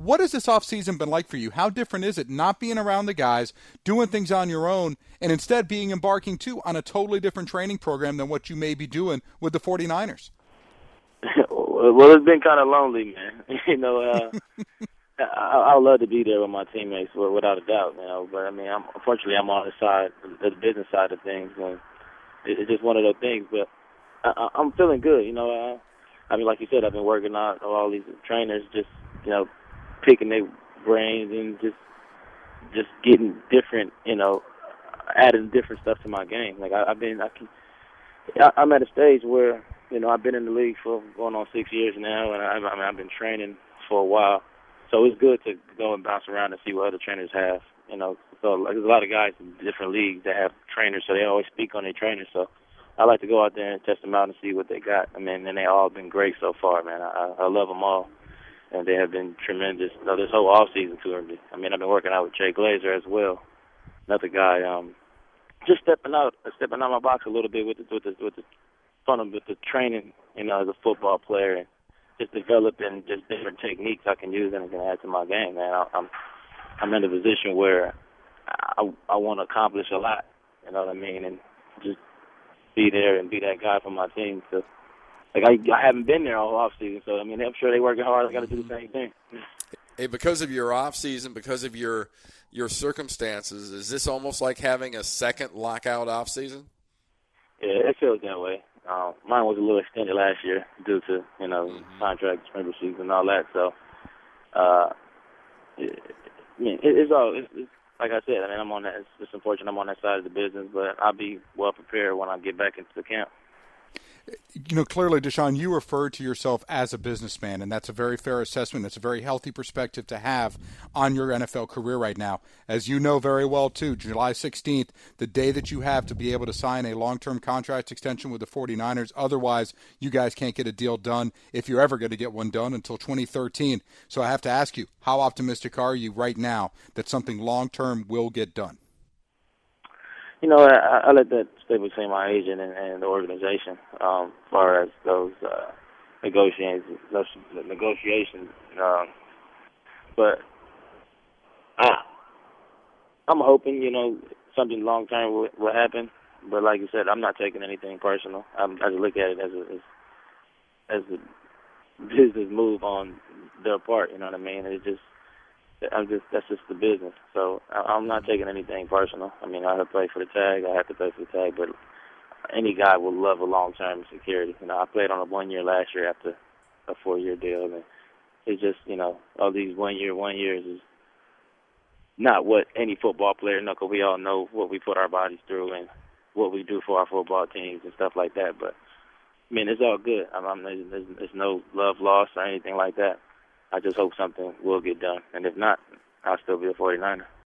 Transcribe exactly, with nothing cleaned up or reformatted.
What has this offseason been like for you? How different is it not being around the guys, doing things on your own, and instead being embarking, too, on a totally different training program than what you may be doing with the 49ers? Well, it's been kind of lonely, man. you know, uh, I, I would love to be there with my teammates, without a doubt, you know. But, I mean, I'm, unfortunately, I'm on the side, the business side of things, and it's just one of those things. But I, I'm feeling good, you know. Uh, I mean, like you said, I've been working out with all these trainers, just, you know, picking their brains and just just getting different, you know, adding different stuff to my game. Like, I, I've been, I can, I, I'm at a stage where, you know, I've been in the league for going on six years now, and I, I mean, I've been training for a while. So it's good to go and bounce around and see what other trainers have, you know. So like, there's a lot of guys in different leagues that have trainers, so they always speak on their trainers. So I like to go out there and test them out and see what they got. I mean, and they all been great so far, man. I, I love them all, and they have been tremendous. You know, this whole off season to me. I mean, I've been working out with Jay Glazer as well, another guy. Um, just stepping out, stepping out my box a little bit with the with the with the fun of with the training, you know, as a football player, and just developing just different techniques I can use and I can add to my game, man. I, I'm I'm in a position where I I want to accomplish a lot, you know what I mean, and just be there and be that guy for my team. So, like I I haven't been there all off season, so I mean I'm sure they're working hard. I got to do the same thing. Hey, because of your off season, because of your your circumstances, is this almost like having a second lockout off season? Yeah, it feels that way. Uh, mine was a little extended last year due to, you know, mm-hmm. contract memberships and all that. So, uh, it, I mean, it, it's all, it's, it's, like I said, I mean, I'm on that, it's, it's unfortunate I'm on that side of the business, but I'll be well prepared when I get back into the camp. You know, clearly, Deshaun, you refer to yourself as a businessman, and that's a very fair assessment. It's a very healthy perspective to have on your N F L career right now. As you know very well, too, July sixteenth, the day that you have to be able to sign a long-term contract extension with the 49ers. Otherwise, you guys can't get a deal done, if you're ever going to get one done, until twenty thirteen. So I have to ask you, how optimistic are you right now that something long-term will get done? You know, I, I let that stay between my agent and, and the organization, um, as far as those uh, negotiations. Those negotiations, um, but I, I'm hoping, you know, something long term will, will happen. But like you said, I'm not taking anything personal. I'm, I just look at it as a as, as a business move on their part. You know what I mean? It just. I'm just that's just the business. So I'm not taking anything personal. I mean, I have to play for the tag. I have to play for the tag. But any guy would love a long-term security. You know, I played on a one-year last year after a four-year deal, and it's just, you know, all these one-year, one years is not what any football player knows. Cause we all know what we put our bodies through and what we do for our football teams and stuff like that. But I mean, it's all good. I'm, I'm, there's, there's no love lost or anything like that. I just hope something will get done. And if not, I'll still be a 49er.